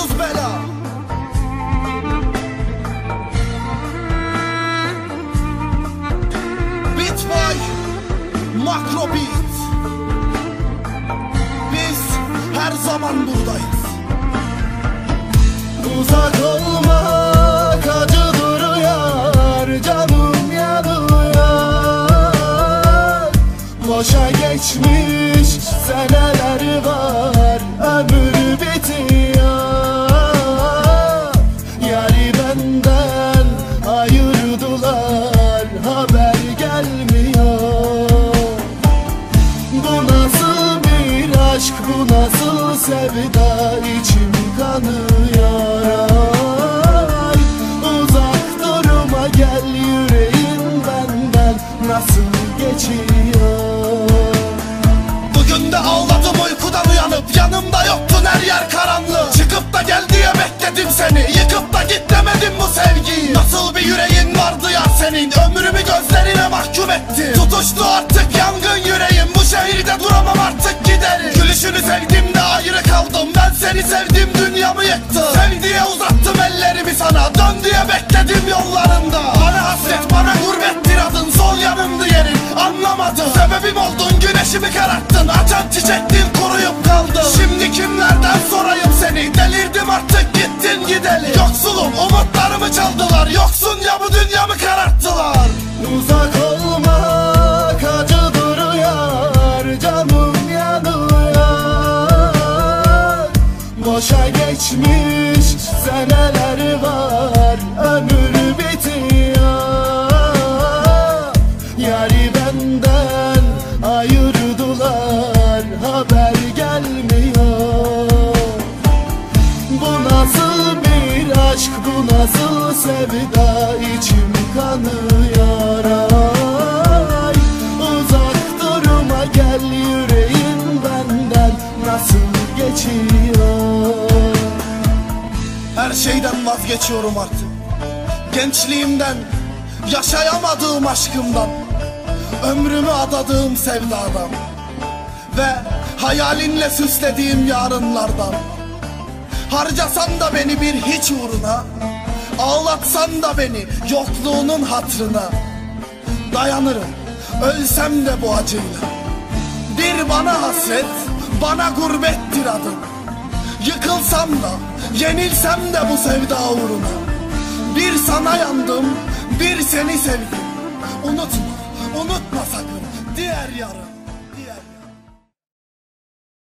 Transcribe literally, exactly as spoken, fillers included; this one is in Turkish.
sonsuz bela. Beat by Makro Beat. Biz her zaman buradayız. Uzak olmak acı duruyor, canım yanıyor. Boşa geçmiş seneler var, ömür bitiyor. Yari benden ayırdılar, haber gelmiyor. Bu nasıl bir aşk, bu nasıl sevda, içim kanıyor. Ay, uzak durma gel, yüreğin benden nasıl geçiyor. Bugün de ağladım uykudan uyanıp, yanımda yoktun, her yer karanlık. Çıkıp da gel diye bekledim seni, yıkıp da git demedim bu sevgiyi. Nasıl bir yüreğin vardı ya senin, ömrümü gözlerine mahkum etti. Tutuştu artık yangın yüreğim, bu şehirde duramam artık giderim. Gülüşünü sevdim de ayrı kaldım, ben seni sevdim dünyamı yıktı. Sev diye uzattım ellerimi sana, dön diye bekledim yollarında. Bana hasret, bana gurbettir adın, sol yanımdı yerin, anlamadım. Sebebim oldun, güneşimi kararttın, açan çiçektin, kuruyup kaldım. Şimdi kimlerden sorayım seni, delirdim artık gittin gideli. Yoksulum, umutlarımı çaldılar, yoksun ya bu dünyamı kararttılar. Uzak olmak acı duruyor, canım yanıyor. Boşa geçmiş seneler var, ömür bitiyor. Yari benden ayırdılar, haber gelmiyor. Bu nasıl bir aşk, bu nasıl sevda, içim kanıyor. Ay, uzak durma gel, yüreğin benden nasıl geçiyor. Her şeyden vazgeçiyorum artık, gençliğimden, yaşayamadığım aşkımdan, ömrümü adadığım sevdadan ve hayalinle süslediğim yarınlardan. Harcasan da beni bir hiç uğruna, ağlatsan da beni yokluğunun hatrına. Dayanırım, ölsem de bu acıyla. Bir bana hasret, bana gurbettir adın. Yıkılsam da, yenilsem de bu sevda uğruna. Bir sana yandım, bir seni sevdim. Unutma, unutma sakın diğer yarın.